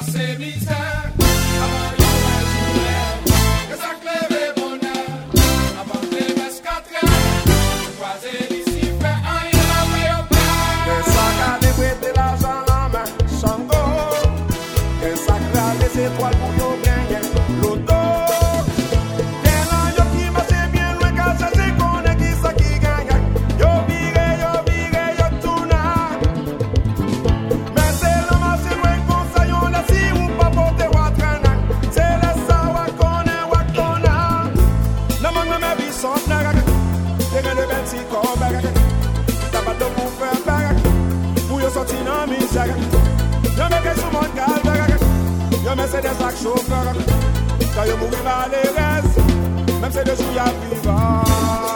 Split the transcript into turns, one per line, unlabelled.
étoiles pour yo gagner l'auto. Quel an yo qui marche bien loin qu'à chercher qu'on est qui ça qui gagne. Yo vire, yo tourna. Mais c'est le marché loin qu'on ça yon la si ou pas porter watrana. C'est le ça wakona. Non man me vie son naga. T'es de belle si comme baga. T'as pas de pour faire baga. Pour yo sortir dans misère. Yo me que sous mon gal baga. Yo me c'est des sacs chauffeurs. Quand yo mourir malheureuse, même c'est de jouer à vivre.